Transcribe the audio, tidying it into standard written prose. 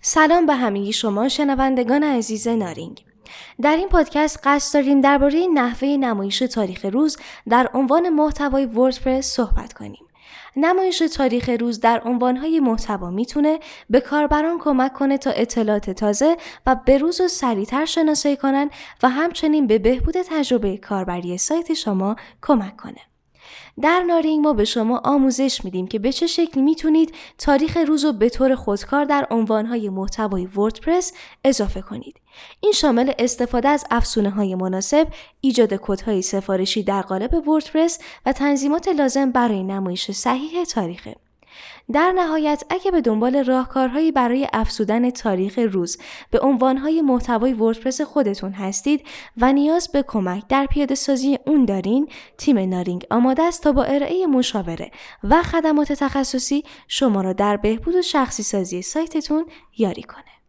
سلام به همگی شما شنوندگان عزیز نارینگ. در این پادکست قصد داریم درباره نحوه نمایش تاریخ روز در عنوان محتوای وردپرس صحبت کنیم. نمایش تاریخ روز در عنوانهای محتوا میتونه به کاربران کمک کنه تا اطلاعات تازه و بروز و سریعتر شناسایی کنن و همچنین به بهبود تجربه کاربری سایت شما کمک کنه. در نارینگ ما به شما آموزش میدیم که به چه شکلی میتونید تاریخ روز رو به طور خودکار در عنوانهای محتوای وردپرس اضافه کنید. این شامل استفاده از افزونه‌های مناسب، ایجاد کدهای سفارشی در قالب وردپرس و تنظیمات لازم برای نمایش صحیح تاریخه. در نهایت اگه به دنبال راهکارهایی برای افزودن تاریخ روز به عنوانهای محتوای وردپرس خودتون هستید و نیاز به کمک در پیاده‌سازی اون دارین، تیم نارینگ آماده است تا با ارائه مشاوره و خدمات تخصصی شما را در بهبود و شخصی سازی سایتتون یاری کنه.